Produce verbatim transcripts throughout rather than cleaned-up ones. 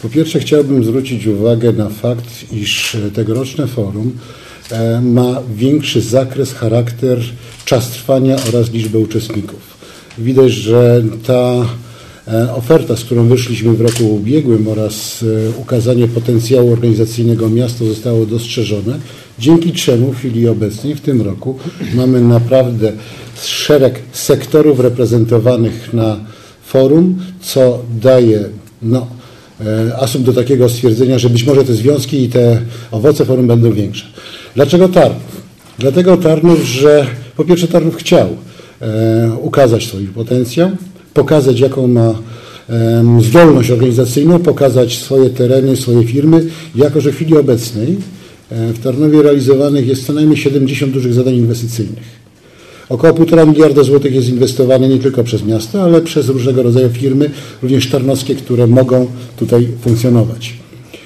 Po pierwsze chciałbym zwrócić uwagę na fakt, iż tegoroczne forum ma większy zakres, charakter, czas trwania oraz liczbę uczestników. Widać, że ta oferta, z którą wyszliśmy w roku ubiegłym oraz ukazanie potencjału organizacyjnego miasta zostało dostrzeżone, dzięki czemu w chwili obecnej w tym roku mamy naprawdę szereg sektorów reprezentowanych na forum, co daje no, asumpt do takiego stwierdzenia, że być może te związki i te owoce forum będą większe. Dlaczego Tarnów? Dlatego Tarnów, że po pierwsze Tarnów chciał e, ukazać swój potencjał, pokazać jaką ma e, zdolność organizacyjną, pokazać swoje tereny, swoje firmy, jako że w chwili obecnej e, w Tarnowie realizowanych jest co najmniej siedemdziesiąt dużych zadań inwestycyjnych. Około półtora miliarda złotych jest inwestowane nie tylko przez miasto, ale przez różnego rodzaju firmy, również tarnowskie, które mogą tutaj funkcjonować.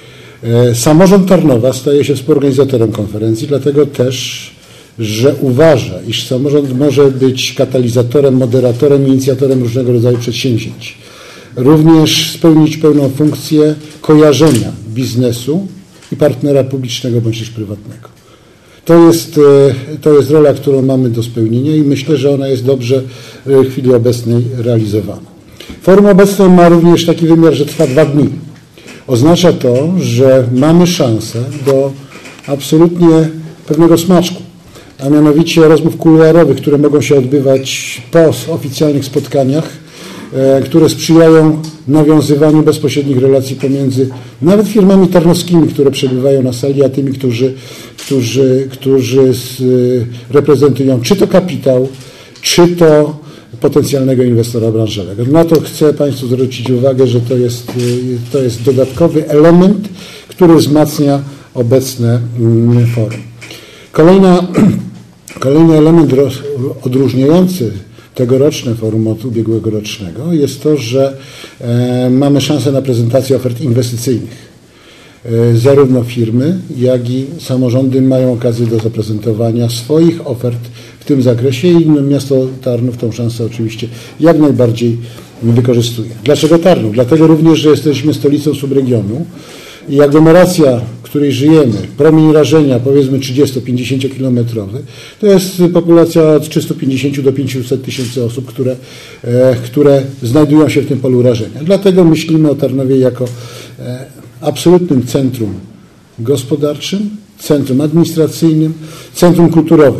Samorząd Tarnowa staje się współorganizatorem konferencji, dlatego też, że uważa, iż samorząd może być katalizatorem, moderatorem, inicjatorem różnego rodzaju przedsięwzięć. Również spełnić pełną funkcję kojarzenia biznesu i partnera publicznego bądź też prywatnego. To jest, to jest rola, którą mamy do spełnienia i myślę, że ona jest dobrze w chwili obecnej realizowana. Forum obecne ma również taki wymiar, że trwa dwa dni. Oznacza to, że mamy szansę do absolutnie pewnego smaczku, a mianowicie rozmów kuluarowych, które mogą się odbywać po oficjalnych spotkaniach, e, które sprzyjają nawiązywaniu bezpośrednich relacji pomiędzy nawet firmami tarnowskimi, które przebywają na sali, a tymi, którzy, którzy, którzy z, reprezentują czy to kapitał, czy to potencjalnego inwestora branżowego. Na to chcę Państwu zwrócić uwagę, że to jest, to jest dodatkowy element, który wzmacnia obecne forum. Kolejna, kolejny element roz, odróżniający tegoroczne forum od ubiegłego rocznego jest to, że e, mamy szansę na prezentację ofert inwestycyjnych. E, zarówno firmy, jak i samorządy mają okazję do zaprezentowania swoich ofert w tym zakresie i miasto Tarnów tą szansę oczywiście jak najbardziej wykorzystuje. Dlaczego Tarnów? Dlatego również, że jesteśmy stolicą subregionu i aglomeracja, w której żyjemy, promień rażenia powiedzmy trzydziesto-pięćdziesięciokilometrowy, to jest populacja od trzystu pięćdziesięciu do pięciuset tysięcy osób, które, e, które znajdują się w tym polu rażenia. Dlatego myślimy o Tarnowie jako e, absolutnym centrum gospodarczym, centrum administracyjnym, centrum kulturowym.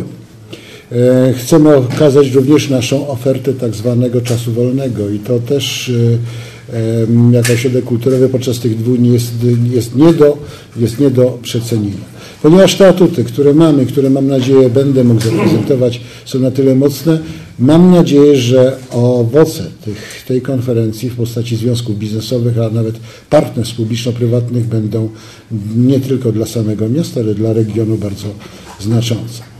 Chcemy okazać również naszą ofertę tak zwanego czasu wolnego i to też jako ośrodek kulturowy podczas tych dwóch dni jest, jest, nie do, jest nie do przecenienia. Ponieważ te atuty, które mamy, które mam nadzieję będę mógł zaprezentować, są na tyle mocne, mam nadzieję, że owoce tych, tej konferencji w postaci związków biznesowych, a nawet partnerstw publiczno-prywatnych będą nie tylko dla samego miasta, ale dla regionu bardzo znaczące.